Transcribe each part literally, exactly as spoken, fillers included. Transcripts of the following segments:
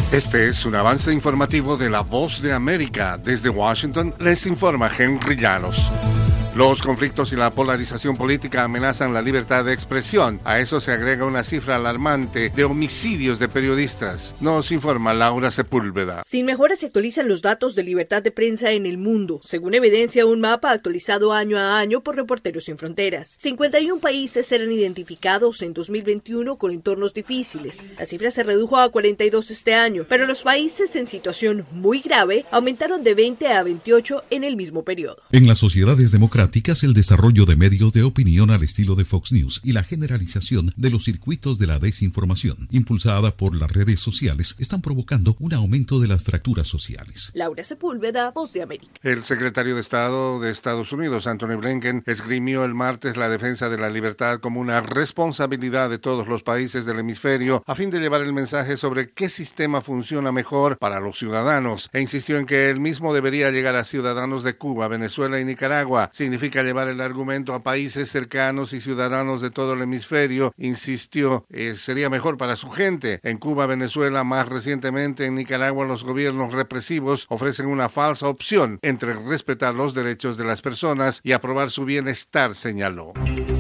Este es un avance informativo de La Voz de América. Desde Washington les informa Henry Llanos. Los conflictos y la polarización política amenazan la libertad de expresión. A eso se agrega una cifra alarmante de homicidios de periodistas. Nos informa Laura Sepúlveda. Sin mejora se actualizan los datos de libertad de prensa en el mundo, según evidencia un mapa actualizado año a año por Reporteros Sin Fronteras. cincuenta y un países eran identificados en dos mil veintiuno con entornos difíciles. La cifra se redujo a cuarenta y dos este año, pero los países en situación muy grave aumentaron de veinte a veintiocho en el mismo periodo. En las sociedades democráticas, el desarrollo de medios de opinión al estilo de Fox News y la generalización de los circuitos de la desinformación, impulsada por las redes sociales, están provocando un aumento de las fracturas sociales. Laura Sepúlveda, Voz de América. El secretario de Estado de Estados Unidos, Antony Blinken, esgrimió el martes la defensa de la libertad como una responsabilidad de todos los países del hemisferio a fin de llevar el mensaje sobre qué sistema funciona mejor para los ciudadanos, e insistió en que el mismo debería llegar a ciudadanos de Cuba, Venezuela y Nicaragua. Significa llevar el argumento a países cercanos y ciudadanos de todo el hemisferio, insistió, eh, sería mejor para su gente. En Cuba, Venezuela, más recientemente en Nicaragua, los gobiernos represivos ofrecen una falsa opción entre respetar los derechos de las personas y aprobar su bienestar, señaló.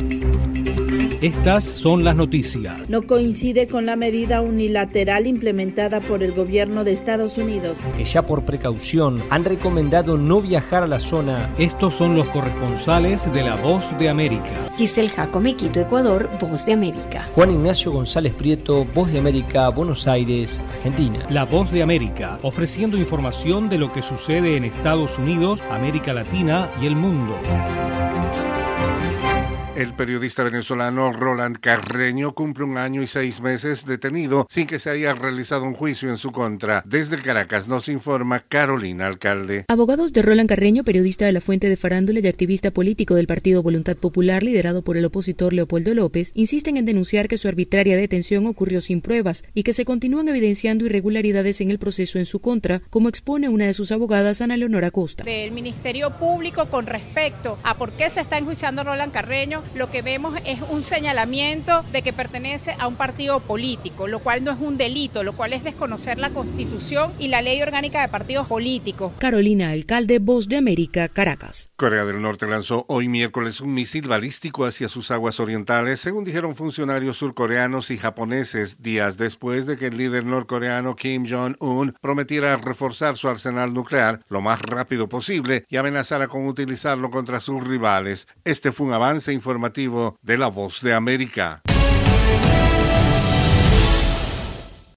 Estas son las noticias. No coincide con la medida unilateral implementada por el gobierno de Estados Unidos, que ya por precaución han recomendado no viajar a la zona. Estos son los corresponsales de La Voz de América. Giselle Jacome, Quito, Ecuador, Voz de América. Juan Ignacio González Prieto, Voz de América, Buenos Aires, Argentina. La Voz de América, ofreciendo información de lo que sucede en Estados Unidos, América Latina y el mundo. El periodista venezolano Roland Carreño cumple un año y seis meses detenido sin que se haya realizado un juicio en su contra. Desde Caracas nos informa Carolina Alcalde. Abogados de Roland Carreño, periodista de La Fuente de Farándula y activista político del Partido Voluntad Popular, liderado por el opositor Leopoldo López, insisten en denunciar que su arbitraria detención ocurrió sin pruebas y que se continúan evidenciando irregularidades en el proceso en su contra, como expone una de sus abogadas, Ana Leonora Costa. Del Ministerio Público con respecto a por qué se está enjuiciando a Roland Carreño, lo que vemos es un señalamiento de que pertenece a un partido político, lo cual no es un delito, lo cual es desconocer la Constitución y la Ley Orgánica de Partidos Políticos. Carolina Alcalde, Voz de América, Caracas. Corea del Norte lanzó hoy miércoles un misil balístico hacia sus aguas orientales, según dijeron funcionarios surcoreanos y japoneses, días después de que el líder norcoreano Kim Jong-un prometiera reforzar su arsenal nuclear lo más rápido posible y amenazara con utilizarlo contra sus rivales. Este fue un avance informativo de La Voz de América.